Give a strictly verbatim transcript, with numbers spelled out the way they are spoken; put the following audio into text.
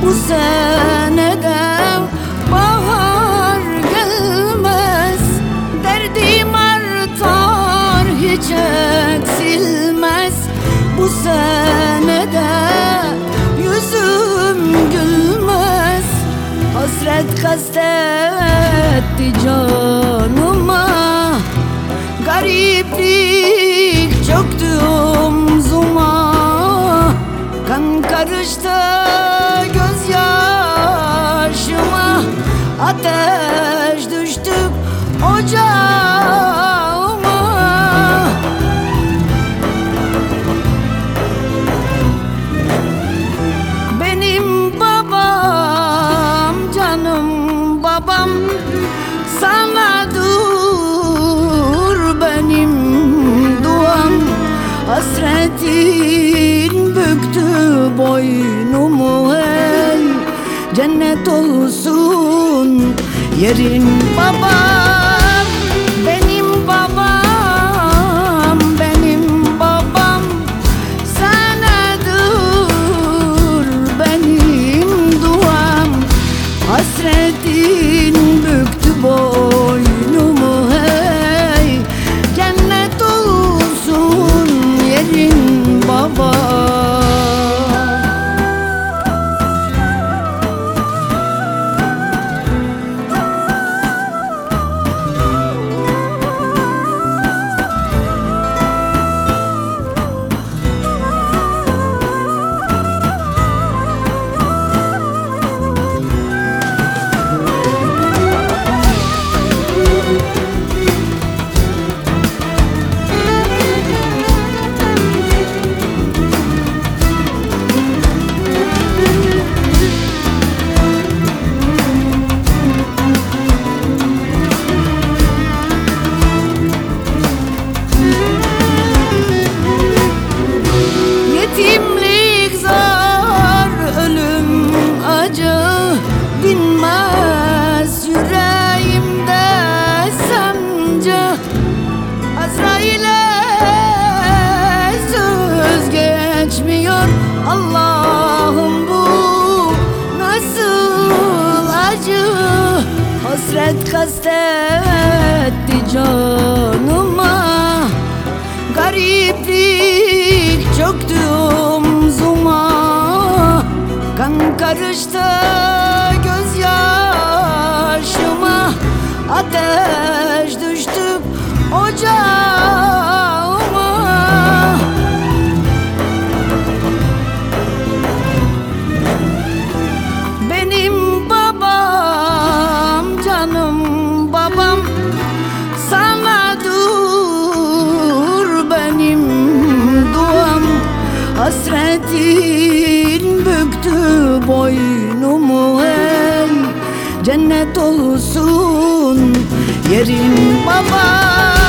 Bu senede bahar gelmez, derdim artar hiç eksilmez. Bu senede yüzüm gülmez, hasret kastetti canıma. Gariplik çöktü omzuma, kan karıştı gözyaşıma. Ateş düştü ocağıma. Benim babam, canım babam, sana dur benim duam. Hasretin büktü boynumu, el cennet olsun yerin babam. Benim babam, benim babam, sana dur benim duam. Hasretin büktü boynumu, hey cennet olsun yerin babam. Yetimlik zor, ölüm acı, dinmez yüreğimde sancı. Azrail'e söz geçmiyor, Allah'ım bu nasıl acı. Hasret kastetti canıma, gariplik çöktü omzuma. Kan karıştı gözyaşıma, ateş düştü ocağıma. Benim babam, canım babam, sana dur benim duam. Hasretin büktü boynumu, ey cennet olsun yerin babam.